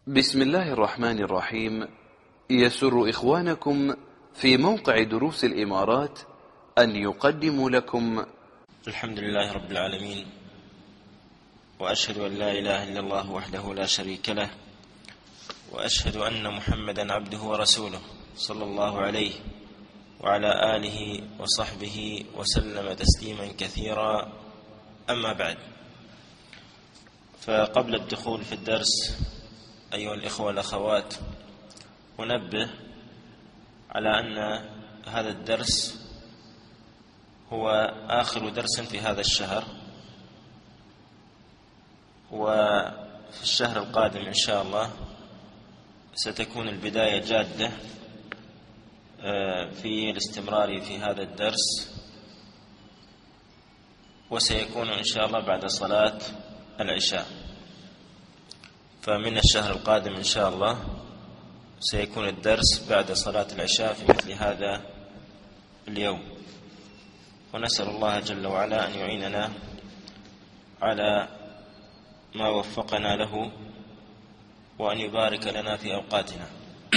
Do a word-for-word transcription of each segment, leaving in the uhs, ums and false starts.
بسم الله الرحمن الرحيم. يسر إخوانكم في موقع دروس الإمارات أن يقدموا لكم الحمد لله رب العالمين، وأشهد أن لا إله إلا الله وحده لا شريك له، وأشهد أن محمدا عبده ورسوله صلى الله عليه وعلى آله وصحبه وسلم تسليما كثيرا. أما بعد، فقبل الدخول في الدرس أيها الإخوة والأخوات، أنبه على أن هذا الدرس هو آخر درس في هذا الشهر، وفي الشهر القادم إن شاء الله ستكون البداية جادة في الاستمرار في هذا الدرس، وسيكون إن شاء الله بعد صلاة العشاء. فمن الشهر القادم إن شاء الله سيكون الدرس بعد صلاة العشاء في مثل هذا اليوم، ونسأل الله جل وعلا أن يعيننا على ما وفقنا له، وأن يبارك لنا في أوقاتنا.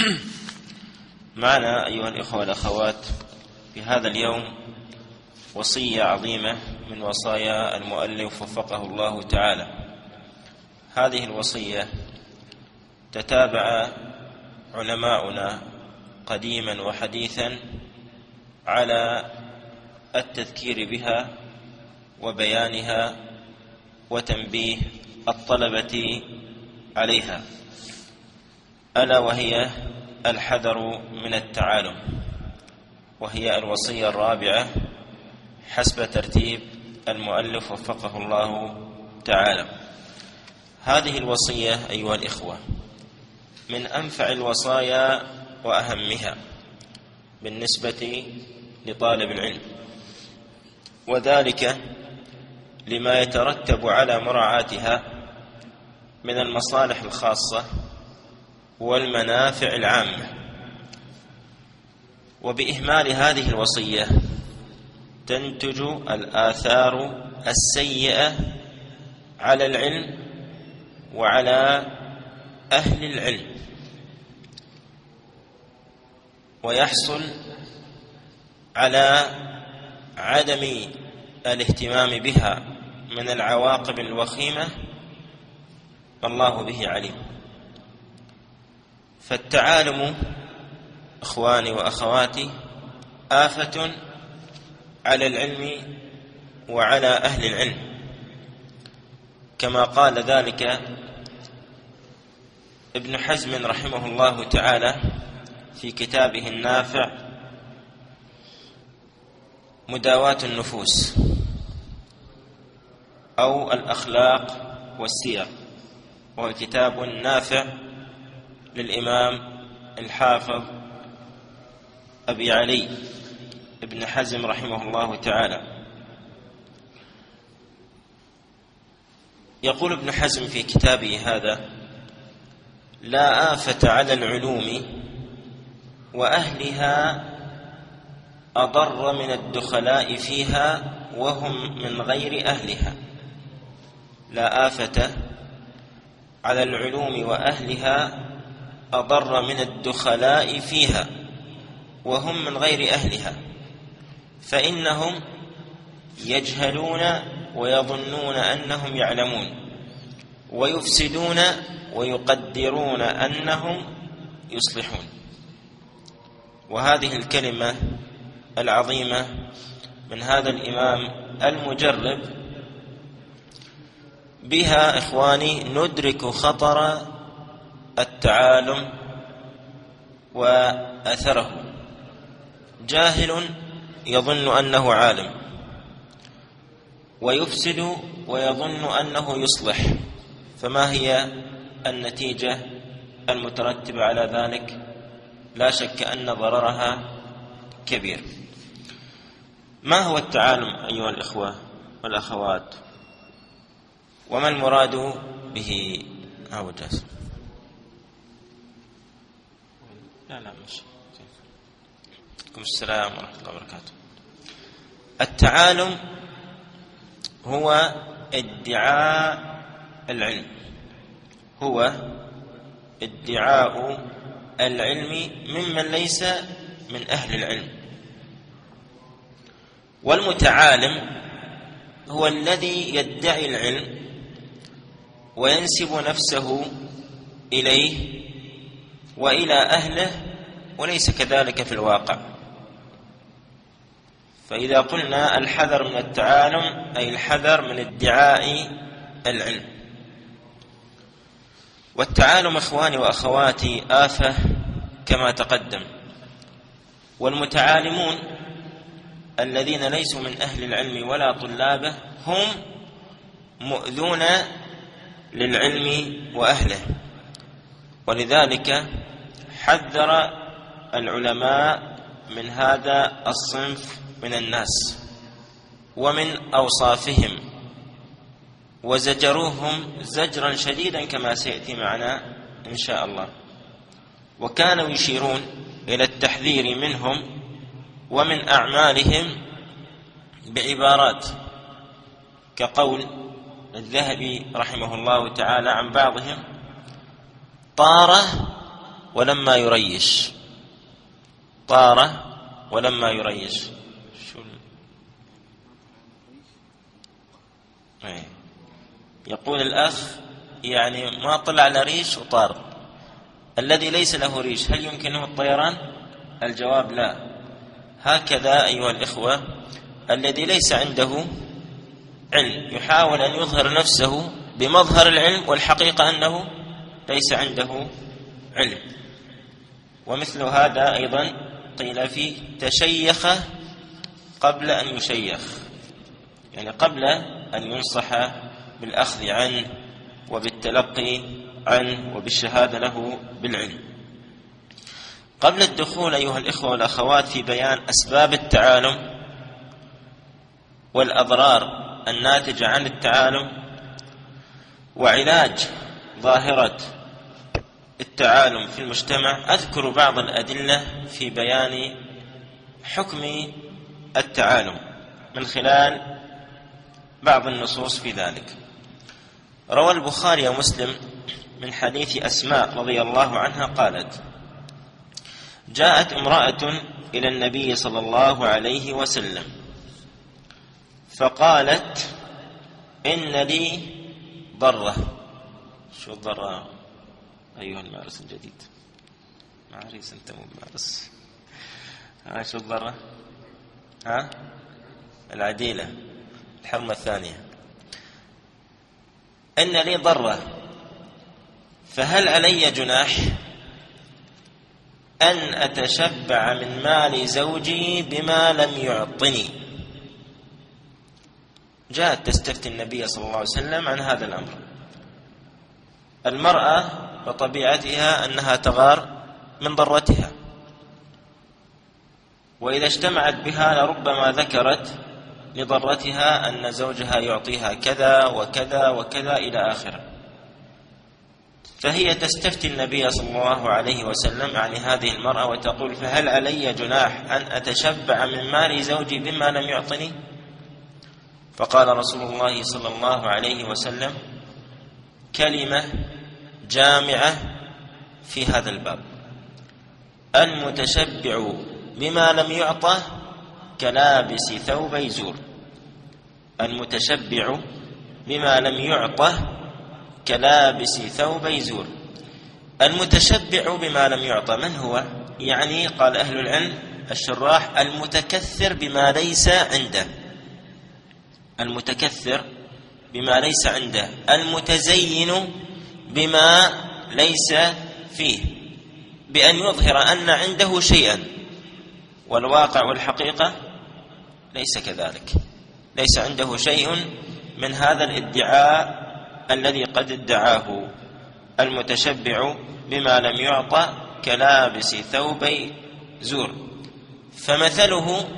معنا أيها الإخوة والأخوات في هذا اليوم وصية عظيمة من وصايا المؤلف وفقه الله تعالى. هذه الوصية تتابع علماؤنا قديما وحديثا على التذكير بها وبيانها وتنبيه الطلبة عليها، ألا وهي الحذر من التعالم، وهي الوصية الرابعة حسب ترتيب المؤلف وفقه الله تعالى. هذه الوصية أيها الإخوة من أنفع الوصايا وأهمها بالنسبة لطالب العلم، وذلك لما يترتب على مراعاتها من المصالح الخاصة والمنافع العامة. وبإهمال هذه الوصية تنتج الآثار السيئة على العلم وعلى أهل العلم، ويحصل على عدم الاهتمام بها من العواقب الوخيمة الله به عليم. فالتعالم إخواني وأخواتي آفة على العلم وعلى أهل العلم، كما قال ذلك ابن حزم رحمه الله تعالى في كتابه النافع مداواة النفوس أو الأخلاق والسير، وهو كتاب نافع للإمام الحافظ أبي علي ابن حزم رحمه الله تعالى. يقول ابن حزم في كتابه هذا: لا آفة على العلوم وأهلها أضر من الدخلاء فيها وهم من غير أهلها. لا آفة على العلوم وأهلها أضر من الدخلاء فيها وهم من غير أهلها، فإنهم يجهلون ويظنون أنهم يعلمون، ويفسدون ويقدرون أنهم يصلحون. وهذه الكلمة العظيمة من هذا الإمام المجرب بها إخواني ندرك خطر التعالم وأثره. جاهل يظن أنه عالم، ويفسد ويظن أنه يصلح، فما هي النتيجة المترتبة على ذلك؟ لا شك أن ضررها كبير. ما هو التعالم أيها الإخوة والأخوات، وما المراد به؟ أو جاسم لا لا مش عليكم السلام ورحمة الله وبركاته. التعالم هو ادعاء العلم، هو ادعاء العلم ممن ليس من أهل العلم. والمتعالم هو الذي يدعي العلم وينسب نفسه إليه وإلى أهله وليس كذلك في الواقع. فإذا قلنا الحذر من التعالم أي الحذر من ادعاء العلم. والتعالم إخواني وأخواتي آفة كما تقدم. والمتعالمون الذين ليسوا من أهل العلم ولا طلابه هم مؤذون للعلم وأهله. ولذلك حذر العلماء من هذا الصنف من الناس ومن أوصافهم وزجروهم زجرا شديدا كما سيأتي معنا إن شاء الله. وكانوا يشيرون إلى التحذير منهم ومن أعمالهم بعبارات كقول الذهبي رحمه الله تعالى عن بعضهم: طار ولما يريش. طار ولما يريش شو ال... يقول الأخ يعني ما طلع على ريش وطار. الذي ليس له ريش هل يمكنه الطيران؟ الجواب لا. هكذا أيها الإخوة الذي ليس عنده علم يحاول أن يظهر نفسه بمظهر العلم والحقيقة أنه ليس عنده علم. ومثل هذا أيضا قيل فيه تشيخ قبل أن يشيخ، يعني قبل أن ينصح بالأخذ عنه وبالتلقي عنه وبالشهادة له بالعلم. قبل الدخول أيها الإخوة والأخوات في بيان أسباب التعالم والأضرار الناتجة عن التعالم وعلاج ظاهرة التعالم في المجتمع، أذكر بعض الأدلة في بيان حكم التعالم من خلال بعض النصوص في ذلك. روى البخاري ومسلم من حديث أسماء رضي الله عنها قالت: جاءت امرأة إلى النبي صلى الله عليه وسلم فقالت: إن لي ضرة. شو الضرة أيها المارس الجديد؟ معريس أنت مو مارس. ها شو الضرة؟ ها العديلة الحرمة الثانية. إن لي ضرة فهل علي جناح أن أتشبع من مال زوجي بما لم يعطني؟ جاءت تستفتي النبي صلى الله عليه وسلم عن هذا الأمر. المرأة بطبيعتها أنها تغار من ضرتها، وإذا اجتمعت بها لربما ذكرت لضرتها أن زوجها يعطيها كذا وكذا وكذا إلى آخره. فهي تستفتي النبي صلى الله عليه وسلم عن هذه المرأة وتقول: فهل علي جناح أن أتشبع من مال زوجي بما لم يعطني؟ فقال رسول الله صلى الله عليه وسلم كلمة جامعة في هذا الباب: المتشبع بما لم يعطه كلابس ثوبي زور. المتشبع بما لم يعطه كلابس ثوبي زور. المتشبع بما لم يعطى من هو؟ يعني قال أهل العلم الشراح: المتكثر بما ليس عنده، المتكثر بما ليس عنده، المتزين بما ليس فيه، بأن يظهر أن عنده شيئا والواقع والحقيقة ليس كذلك، ليس عنده شيء من هذا الادعاء الذي قد ادعاه. المتشبع بما لم يعطى كلابس ثوبي زور. فمثله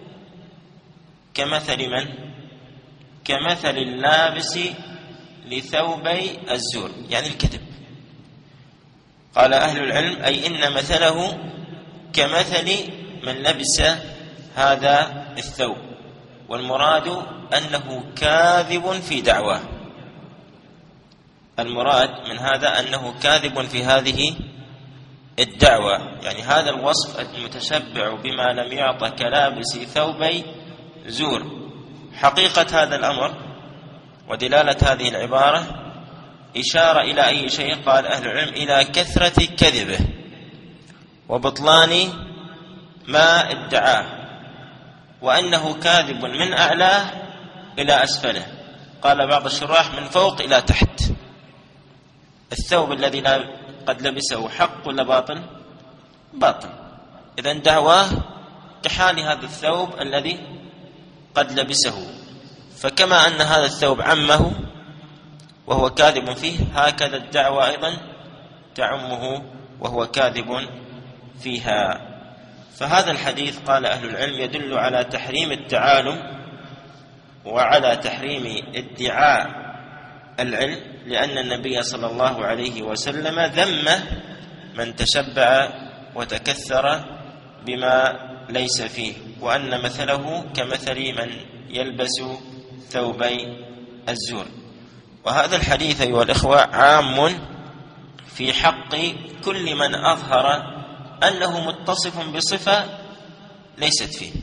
كمثل من؟ كمثل اللابس لثوبي الزور، يعني الكذب. قال أهل العلم: أي إن مثله كمثل من لبس هذا الثوب، والمراد أنه كاذب في دعواه. المراد من هذا أنه كاذب في هذه الدعوة، يعني هذا الوصف المتشبع بما لم يعط كلابس ثوبي زور. حقيقة هذا الأمر ودلالة هذه العبارة إشارة إلى أي شيء؟ قال أهل العلم إلى كثرة كذبه وبطلان ما ادعاه، وأنه كاذب من أعلاه إلى أسفله. قال بعض الشراح من فوق إلى تحت. الثوب الذي قد لبسه حق ولا باطل؟ باطل. إذن دعواه كحال هذا الثوب الذي قد لبسه، فكما أن هذا الثوب عمه وهو كاذب فيه، هكذا الدعوة أيضا تعمه وهو كاذب فيها. فهذا الحديث قال أهل العلم يدل على تحريم التعالم وعلى تحريم ادعاء العلم، لأن النبي صلى الله عليه وسلم ذم من تشبع وتكثر بما ليس فيه، وأن مثله كمثل من يلبس ثوبي الزور. وهذا الحديث أيها الإخوة عام في حق كل من أظهر أنه متصف بصفة ليست فيه.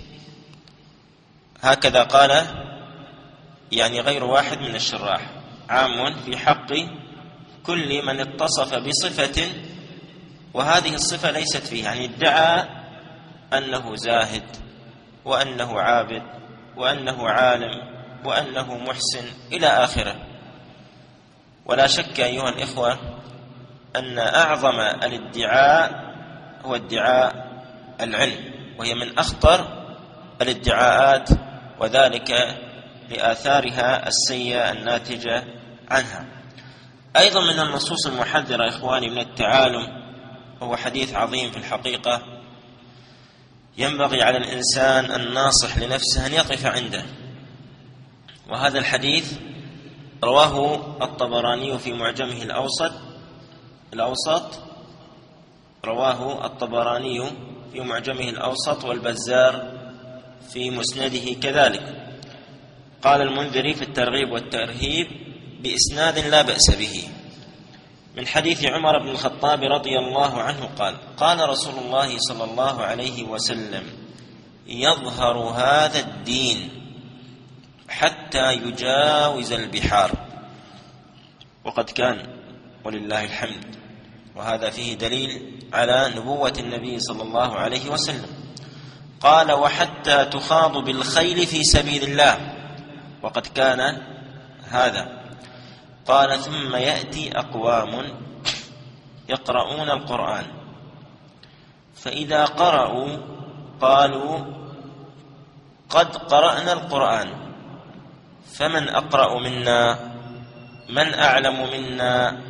هكذا قال يعني غير واحد من الشراح، عام في حق كل من اتصف بصفة وهذه الصفة ليست فيه، يعني ادعى أنه زاهد وأنه عابد وأنه عالم وأنه محسن إلى آخره. ولا شك أيها الإخوة أن أعظم الادعاء هو ادعاء العلم، وهي من أخطر الادعاءات، وذلك لآثارها السيئة الناتجة عنها. أيضا من النصوص المحذرة إخواني من التعالم، وهو حديث عظيم في الحقيقة ينبغي على الإنسان الناصح لنفسه أن يقف عنده. وهذا الحديث رواه الطبراني في معجمه الأوسط الأوسط رواه الطبراني في معجمه الأوسط والبزار في مسنده كذلك. قال المنذري في الترغيب والترهيب بإسناد لا بأس به، من حديث عمر بن الخطاب رضي الله عنه قال: قال رسول الله صلى الله عليه وسلم: يظهر هذا الدين حتى يجاوز البحار. وقد كان ولله الحمد، وهذا فيه دليل على نبوة النبي صلى الله عليه وسلم. قال: وحتى تخاض بالخيل في سبيل الله، وقد كان هذا. قال: ثم يأتي أقوام يقرؤون القرآن، فإذا قرأوا قالوا: قد قرأنا القرآن، فمن أقرأ منا؟ من أعلم منا؟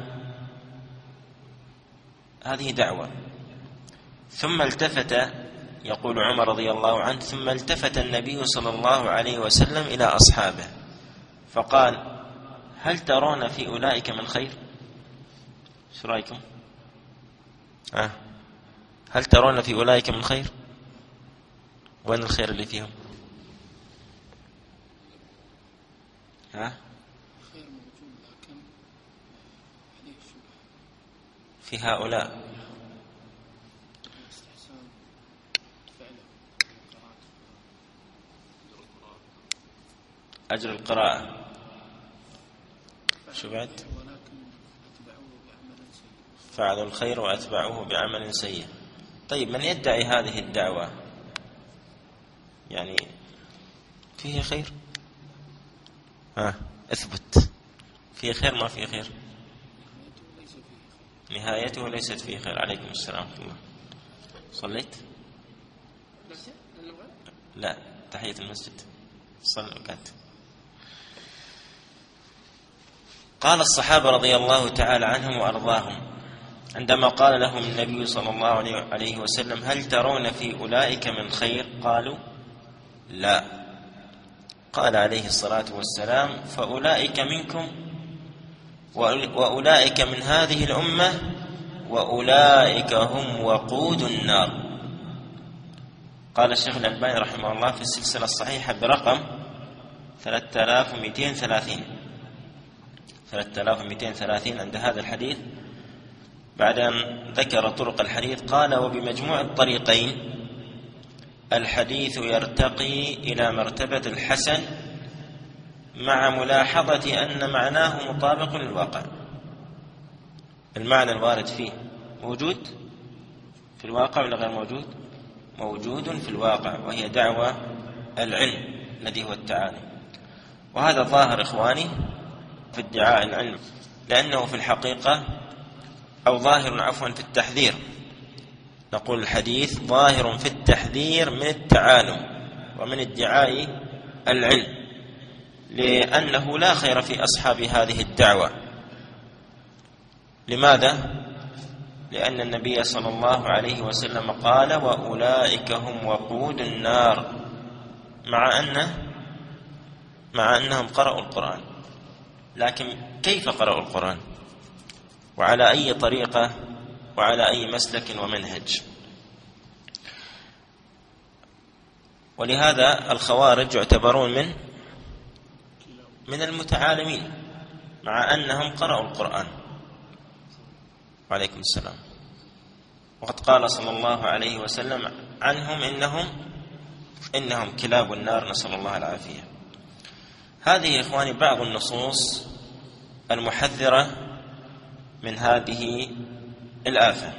هذه دعوة. ثم التفت، يقول عمر رضي الله عنه: ثم التفت النبي صلى الله عليه وسلم إلى أصحابه فقال: هل ترون في أولئك من خير؟ شو رأيكم؟ آه. هل ترون في أولئك من خير؟ وين الخير اللي فيهم؟ ها؟ في هؤلاء أجر القراءة. شو بعد؟ فعلوا الخير وأتبعوه بعمل سيء. طيب، من يدعي هذه الدعوة يعني فيه خير؟ ها، اثبت فيه خير ما فيه خير؟ نهايته ليست فيه خير. عليكم السلام ورحمة الله. صليت؟ لا، تحية المسجد. صل وقعدت. قال الصحابة رضي الله تعالى عنهم وأرضاهم عندما قال لهم النبي صلى الله عليه وسلم: هل ترون في أولئك من خير؟ قالوا: لا. قال عليه الصلاة والسلام: فأولئك منكم وأولئك من هذه الأمة وأولئك هم وقود النار. قال الشيخ الألباني رحمه الله في السلسلة الصحيحة برقم ثلاثة آلاف ومئتين وثلاثين: ثلاثة آلاف ومئتين وثلاثين عند هذا الحديث. بعد أن ذكر طرق الحديث قال: وبمجموع الطريقين الحديث يرتقي إلى مرتبة الحسن مع ملاحظة أن معناه مطابق للواقع. المعنى الوارد فيه موجود في الواقع ولا غير موجود؟ موجود في الواقع، وهي دعوة العلم الذي هو التعالي. وهذا ظاهر إخواني في ادعاء العلم، لأنه في الحقيقة أو ظاهر عفوا في التحذير. نقول الحديث ظاهر في التحذير من التعالم ومن ادعاء العلم، لأنه لا خير في أصحاب هذه الدعوة. لماذا؟ لأن النبي صلى الله عليه وسلم قال: وأولئك هم وقود النار، مع أن مع أنهم قرأوا القرآن. لكن كيف قرأوا القرآن؟ وعلى أي طريقة وعلى أي مسلك ومنهج؟ ولهذا الخوارج يعتبرون من من المتعالمين مع أنهم قرأوا القرآن. وعليكم السلام. وقد قال صلى الله عليه وسلم عنهم: إنهم إنهم كلاب النار، نسأل الله العافية. هذه إخواني بعض النصوص المحذرة من هذه الآفة.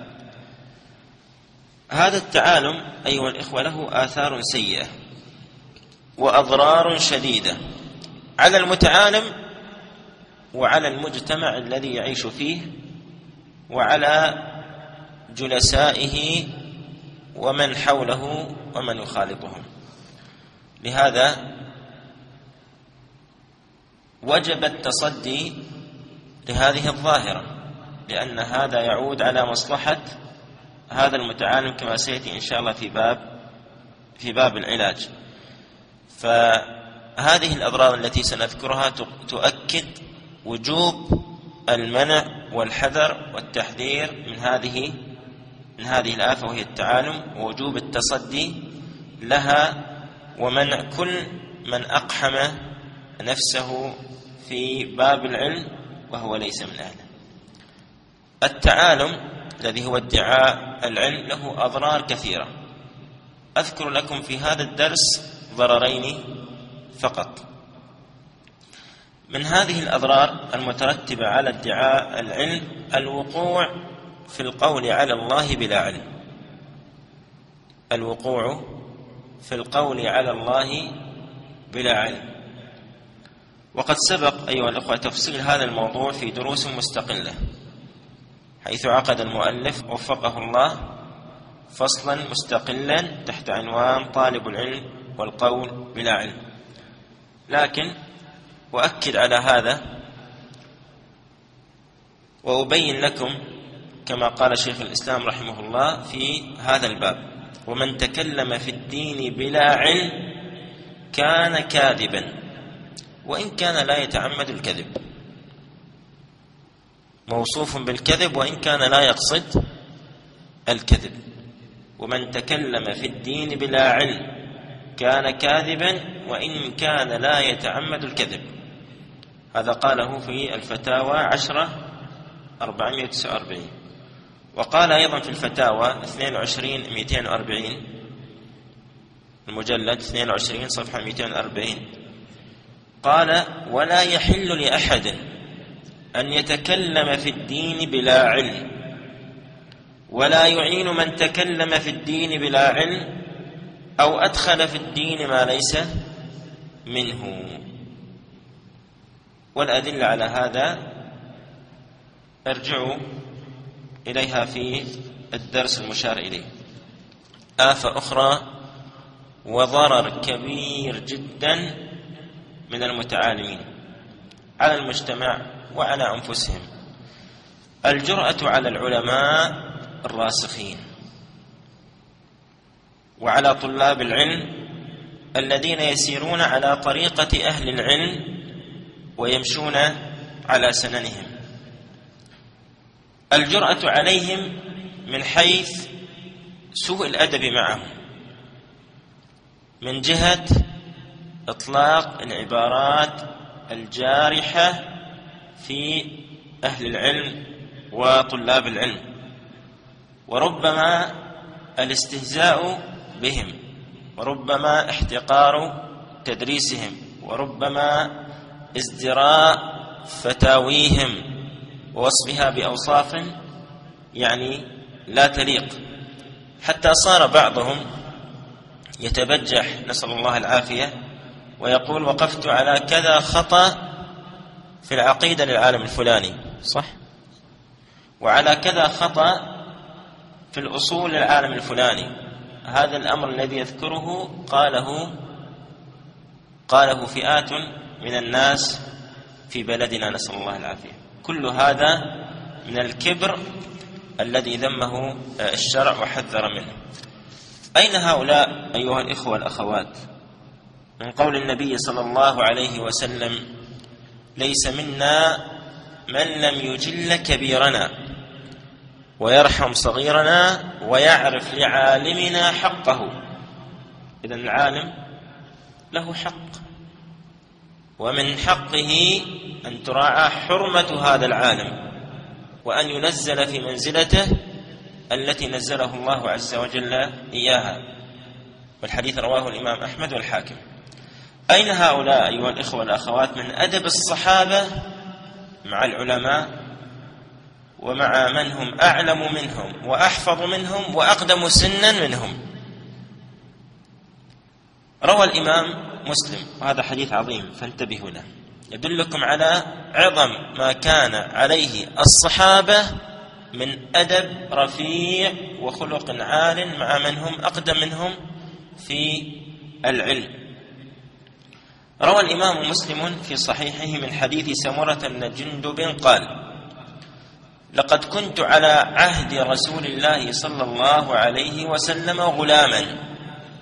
هذا التعالم أيها الإخوة له آثار سيئة وأضرار شديدة على المتعالم وعلى المجتمع الذي يعيش فيه وعلى جلسائه ومن حوله ومن يخالطهم. لهذا وجب التصدي لهذه الظاهرة، لأن هذا يعود على مصلحة هذا المتعالم كما سيأتي إن شاء الله في باب في باب العلاج. فهذه الأضرار التي سنذكرها تؤكد وجوب المنع والحذر والتحذير من هذه من هذه الآفة وهي التعالم، ووجوب التصدي لها ومنع كل من أقحم نفسه في باب العلم وهو ليس من أهله. التعالم الذي هو ادعاء العلم له أضرار كثيرة. أذكر لكم في هذا الدرس ضررين فقط. من هذه الأضرار المترتبة على ادعاء العلم الوقوع في القول على الله بلا علم. الوقوع في القول على الله بلا علم. وقد سبق أيها الأخوة تفصيل هذا الموضوع في دروس مستقلة، حيث عقد المؤلف وفقه الله فصلا مستقلا تحت عنوان طالب العلم والقول بلا علم. لكن وأكد على هذا وأبين لكم كما قال شيخ الإسلام رحمه الله في هذا الباب: ومن تكلم في الدين بلا علم كان كاذبا وإن كان لا يتعمد الكذب. موصوف بالكذب وإن كان لا يقصد الكذب. ومن تكلم في الدين بلا علم كان كاذبا وإن كان لا يتعمد الكذب. هذا قاله في الفتاوى عشرة أربعمائة وتسعة وأربعين. وقال أيضا في الفتاوى اثنين وعشرين مئتين وأربعين، المجلد اثنين وعشرين صفحة مئتين وأربعين، قال: ولا يحل لأحد أن يتكلم في الدين بلا علم، ولا يعين من تكلم في الدين بلا علم أو أدخل في الدين ما ليس منه. والأدلة على هذا ارجعوا إليها في الدرس المشار إليه. آفة أخرى وضرر كبير جدا من المتعالمين على المجتمع وعلى أنفسهم: الجرأة على العلماء الراسخين وعلى طلاب العلم الذين يسيرون على طريقة أهل العلم ويمشون على سننهم. الجرأة عليهم من حيث سوء الأدب معهم، من جهة إطلاق العبارات الجارحة في أهل العلم وطلاب العلم، وربما الاستهزاء بهم، وربما احتقار تدريسهم، وربما ازدراء فتاويهم ووصفها بأوصاف يعني لا تليق، حتى صار بعضهم يتبجح نسأل الله العافية ويقول وقفت على كذا خطأ في العقيدة للعالم الفلاني، صح؟ وعلى كذا خطأ في الأصول للعالم الفلاني. هذا الأمر الذي يذكره قاله قاله فئات من الناس في بلدنا نسأل الله العافية. كل هذا من الكبر الذي ذمه الشرع وحذر منه. أين هؤلاء أيها الإخوة والأخوات من قول النبي صلى الله عليه وسلم ليس منا من لم يجل كبيرنا ويرحم صغيرنا ويعرف لعالمنا حقه؟ إذن العالم له حق، ومن حقه أن تراعى حرمة هذا العالم وأن ينزل في منزلته التي نزله الله عز وجل إياها، والحديث رواه الإمام أحمد والحاكم. أين هؤلاء أيها الإخوة والأخوات من أدب الصحابة مع العلماء ومع من هم أعلم منهم وأحفظ منهم وأقدم سنا منهم؟ روى الإمام مسلم، وهذا حديث عظيم فانتبهوا له، يدلكم على عظم ما كان عليه الصحابة من أدب رفيع وخلق عال مع من هم أقدم منهم في العلم. روى الإمام مسلم في صحيحه من حديث سمرة بن جندب قال لقد كنت على عهد رسول الله صلى الله عليه وسلم غلاما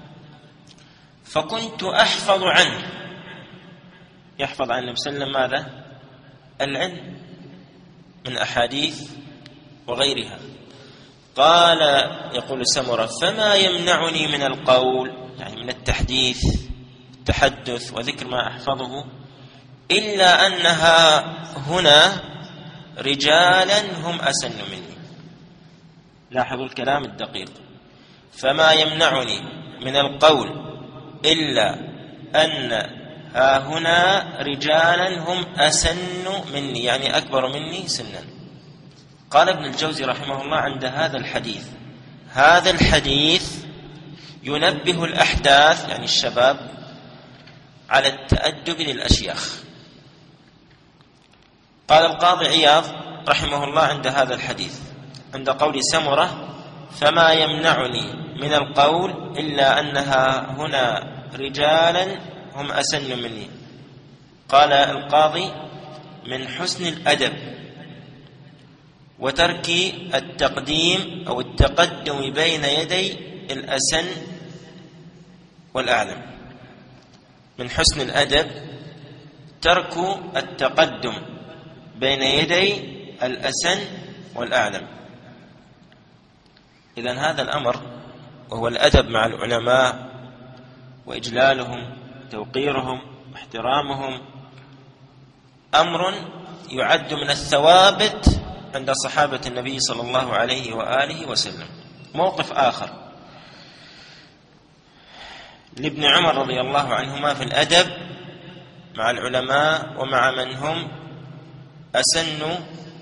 فكنت أحفظ عنه. يحفظ عن النبي صلى الله عليه وسلم ماذا؟ العلم من أحاديث وغيرها. قال يقول سمرة فما يمنعني من القول، يعني من التحديث التحدث وذكر ما أحفظه، إلا أنها هنا رجالا هم أسن مني. لاحظوا الكلام الدقيق، فما يمنعني من القول إلا أن ها هنا رجالا هم أسن مني، يعني أكبر مني سنا. قال ابن الجوزي رحمه الله عند هذا الحديث هذا الحديث ينبه الأحداث يعني الشباب على التأدب للأشياخ. قال القاضي عياض رحمه الله عند هذا الحديث عند قول سمرة فما يمنعني من القول إلا أنها هنا رجالا هم أسن مني، قال القاضي من حسن الأدب وترك التقديم أو التقدم بين يدي الأسن والأعلم. من حسن الأدب ترك التقدم بين يدي الأسن والأعلم. إذن هذا الأمر وهو الأدب مع العلماء وإجلالهم توقيرهم واحترامهم أمر يعد من الثوابت عند صحابة النبي صلى الله عليه وآله وسلم. موقف آخر لابن عمر رضي الله عنهما في الأدب مع العلماء ومع من هم أسن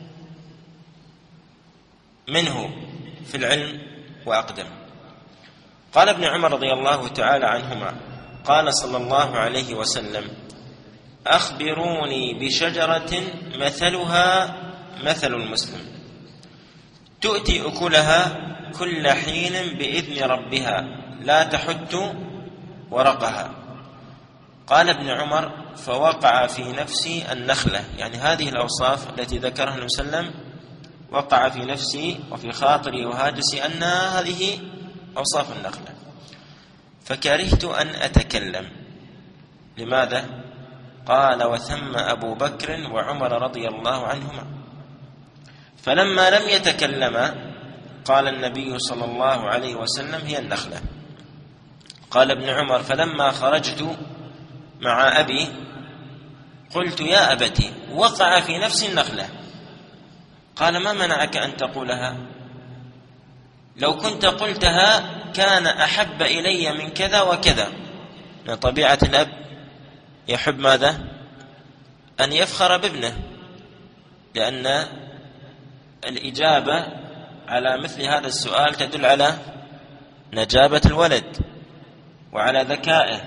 منه في العلم وأقدم. قال ابن عمر رضي الله تعالى عنهما قال صلى الله عليه وسلم أخبروني بشجرة مثلها مثل المسلم تؤتي أكلها كل حين بإذن ربها لا تحت ورقها. قال ابن عمر فوقع في نفسي النخلة، يعني هذه الأوصاف التي ذكرها النبي صلى الله عليه وسلم وقع في نفسي وفي خاطري وهاجسي أن هذه أوصاف النخلة، فكرهت أن أتكلم. لماذا؟ قال وثم أبو بكر وعمر رضي الله عنهما، فلما لم يتكلما قال النبي صلى الله عليه وسلم هي النخلة. قال ابن عمر فلما خرجت مع أبي قلت يا أبتي وقع في نفس النخلة. قال ما منعك أن تقولها؟ لو كنت قلتها كان أحب إلي من كذا وكذا. من طبيعة الأب يحب ماذا؟ أن يفخر بابنه، لأن الإجابة على مثل هذا السؤال تدل على نجابة الولد وعلى ذكائه.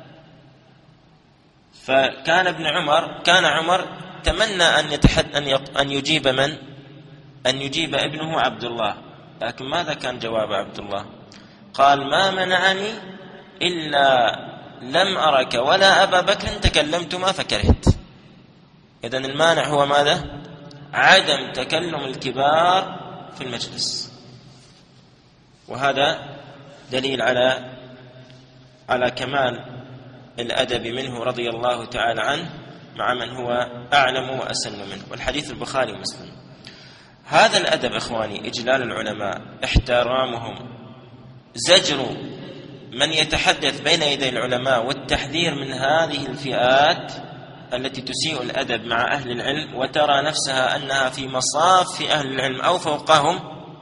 فكان ابن عمر كان عمر تمنى أن يتحد أن أن يجيب من؟ أن يجيب ابنه عبد الله، لكن ماذا كان جواب عبد الله؟ قال ما منعني إلا لم أرك ولا أبا بكر تكلمتما فكرهت. إذن المانع هو ماذا؟ عدم تكلم الكبار في المجلس، وهذا دليل على على كمال الأدب منه رضي الله تعالى عنه مع من هو أعلم وأسن منه. والحديث البخاري ومسلم. هذا الأدب إخواني، إجلال العلماء، احترامهم، زجر من يتحدث بين يدي العلماء، والتحذير من هذه الفئات التي تسيء الأدب مع أهل العلم وترى نفسها أنها في مصاف أهل العلم أو فوقهم.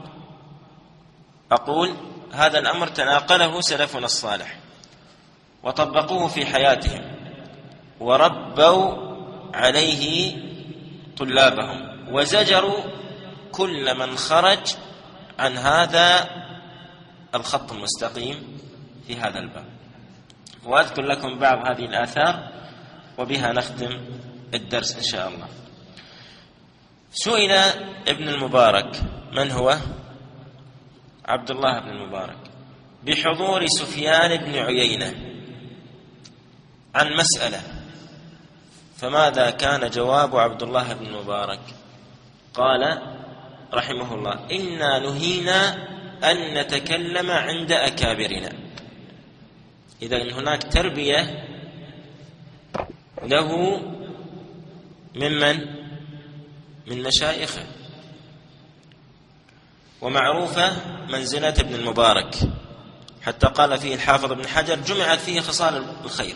أقول هذا الأمر تناقله سلفنا الصالح وطبقوه في حياتهم وربوا عليه طلابهم، وزجروا كل من خرج عن هذا الخط المستقيم في هذا الباب. وأذكر لكم بعض هذه الآثار وبها نختم الدرس إن شاء الله. سئل ابن المبارك، من هو؟ عبد الله بن المبارك، بحضور سفيان بن عيينة عن مسألة، فماذا كان جواب عبد الله بن المبارك؟ قال رحمه الله إنا نهينا أن نتكلم عند أكابرنا. إذن هناك تربية له ممن من مشايخه، ومعروفة منزلة ابن المبارك، حتى قال فيه الحافظ ابن حجر جمعت فيه خصال الخير،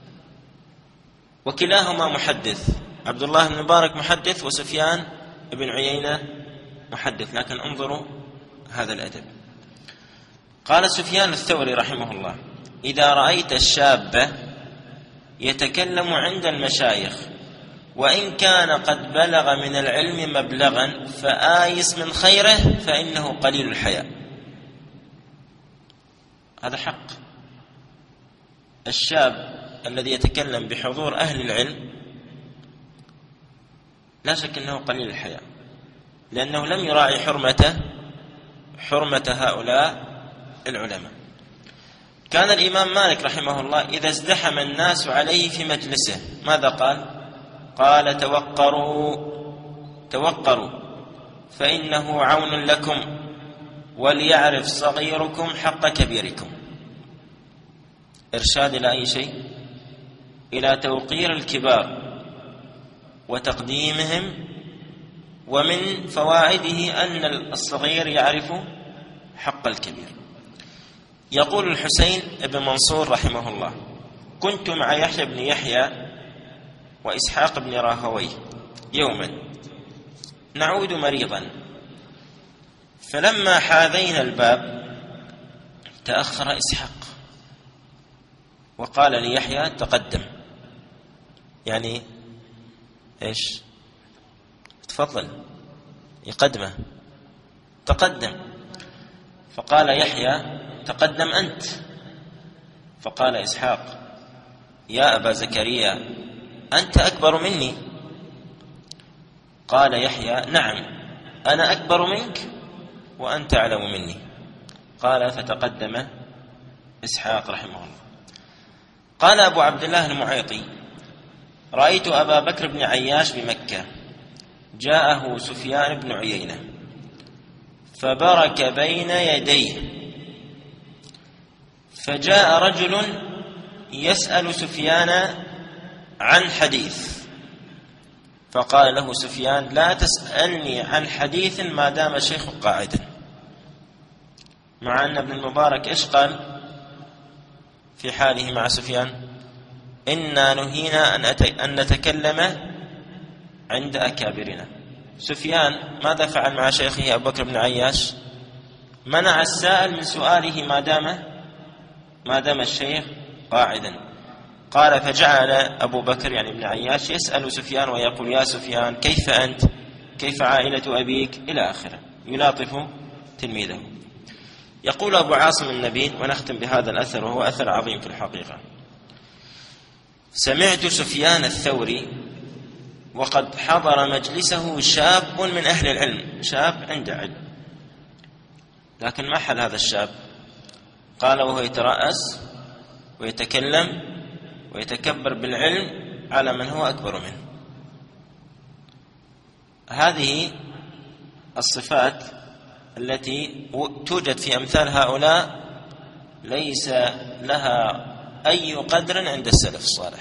وكلاهما محدث. عبد الله بن المبارك محدث وسفيان بن عيينة محدث، لكن انظروا هذا الأدب. قال سفيان الثوري رحمه الله إذا رأيت الشاب يتكلم عند المشايخ وإن كان قد بلغ من العلم مبلغا فآيس من خيره فإنه قليل الحياء. هذا حق. الشاب الذي يتكلم بحضور أهل العلم لا شك أنه قليل الحياء، لأنه لم يراعي حرمة حرمة هؤلاء العلماء. كان الإمام مالك رحمه الله إذا ازدحم الناس عليه في مجلسه ماذا قال؟ قال توقروا توقروا فإنه عون لكم وليعرف صغيركم حق كبيركم. إرشاد إلى أي شيء؟ إلى توقير الكبار وتقديمهم، ومن فوائده أن الصغير يعرف حق الكبير. يقول الحسين بن منصور رحمه الله كنت مع يحيى بن يحيى وإسحاق بن راهويه يوما نعود مريضا، فلما حاذينا الباب تأخر إسحاق وقال ليحيى تقدم، يعني إيش؟ تفضل، يقدمه، تقدم. فقال يحيى تقدم أنت. فقال إسحاق يا أبا زكريا أنت أكبر مني. قال يحيى نعم أنا أكبر منك وأنت أعلم مني. قال فتقدم إسحاق رحمه الله. قال أبو عبد الله المعيطي رأيت أبا بكر بن عياش بمكة جاءه سفيان بن عيينة فبرك بين يديه، فجاء رجل يسأل سفيان عن حديث، فقال له سفيان لا تسألني عن حديث ما دام الشيخ قاعدا. مع أن ابن المبارك إيش قال في حاله مع سفيان؟ إنا نهينا أن نتكلم عند أكابرنا. سفيان ماذا فعل مع شيخه أبو بكر بن عياش؟ منع السائل من سؤاله ما دام ما دام الشيخ قاعدا. قال فجعل أبو بكر يعني ابن عياش يسأل سفيان ويقول يا سفيان كيف أنت؟ كيف عائلة أبيك؟ إلى آخره، يلاطف تلميذه. يقول أبو عاصم النبيل، ونختم بهذا الأثر وهو أثر عظيم في الحقيقة: سمعت سفيان الثوري وقد حضر مجلسه شاب من أهل العلم، شاب عنده علم، لكن ما حل هذا الشاب؟ قال وهو يترأس ويتكلم ويتكبر بالعلم على من هو أكبر منه. هذه الصفات التي توجد في أمثال هؤلاء ليس لها أي قدر عند السلف الصالح.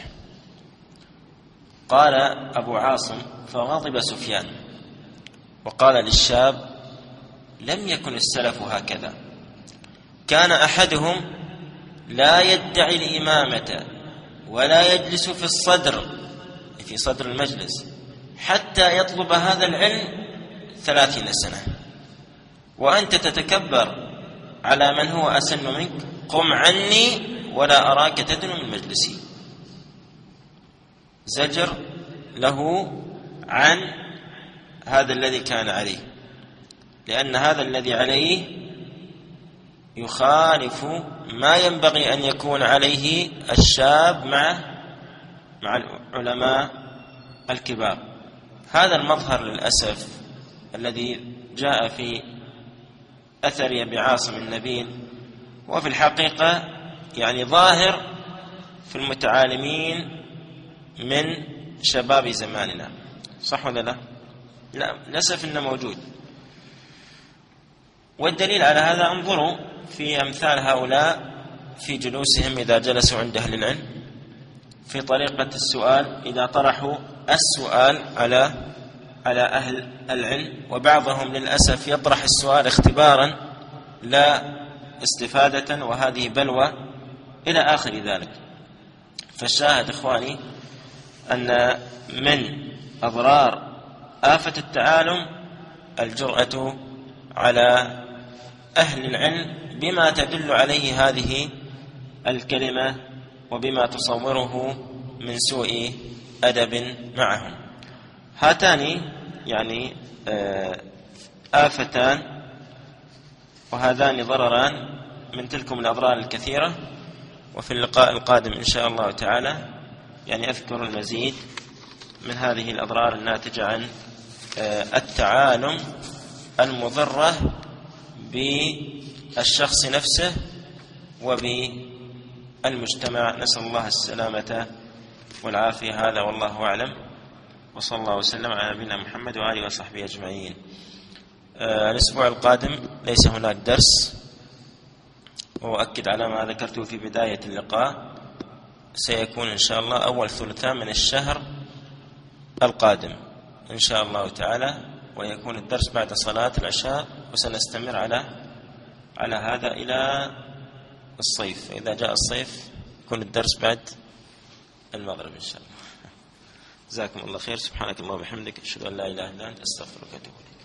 قال أبو عاصم فغضب سفيان وقال للشاب لم يكن السلف هكذا، كان أحدهم لا يدعي الإمامة ولا يجلس في الصدر في صدر المجلس حتى يطلب هذا العلم ثلاثين سنة، وأنت تتكبر على من هو أسن منك، قم عني ولا أراك تدنو من مجلسي. زجر له عن هذا الذي كان عليه، لأن هذا الذي عليه يخالف ما ينبغي أن يكون عليه الشاب مع مع العلماء الكبار. هذا المظهر للأسف الذي جاء في أثر أبي عاصم النبيل، وفي الحقيقة يعني ظاهر في المتعالمين من شباب زماننا، صح ولا لا؟ لا، للأسف إنه موجود. والدليل على هذا انظروا في أمثال هؤلاء في جلوسهم إذا جلسوا عند أهل العلم، في طريقة السؤال إذا طرحوا السؤال على على أهل العلم، وبعضهم للأسف يطرح السؤال اختبارا لا استفادة، وهذه بلوى إلى آخر ذلك. فالشاهد إخواني أن من أضرار آفة التعالم الجرأة على أهل العلم بما تدل عليه هذه الكلمة وبما تصوره من سوء أدب معهم. هاتان يعني آفتان وهذان ضرران من تلكم الأضرار الكثيرة. وفي اللقاء القادم إن شاء الله تعالى يعني أذكر المزيد من هذه الأضرار الناتجة عن التعالم المضرة بالشخص نفسه وبالمجتمع. نسأل الله السلامة والعافية. هذا والله أعلم، وصلى الله وسلم على نبينا محمد وآله وصحبه أجمعين. الأسبوع القادم ليس هناك درس، وأؤكد على ما ذكرته في بداية اللقاء، سيكون إن شاء الله أول ثلثاء من الشهر القادم إن شاء الله تعالى، ويكون الدرس بعد صلاة العشاء، وسنستمر على على هذا إلى الصيف. إذا جاء الصيف يكون الدرس بعد المغرب إن شاء الله. جزاكم الله خير. سبحانك اللهم وبحمدك، أشهد أن لا إله إلا أنت، أستغفرك وأتوب إليك.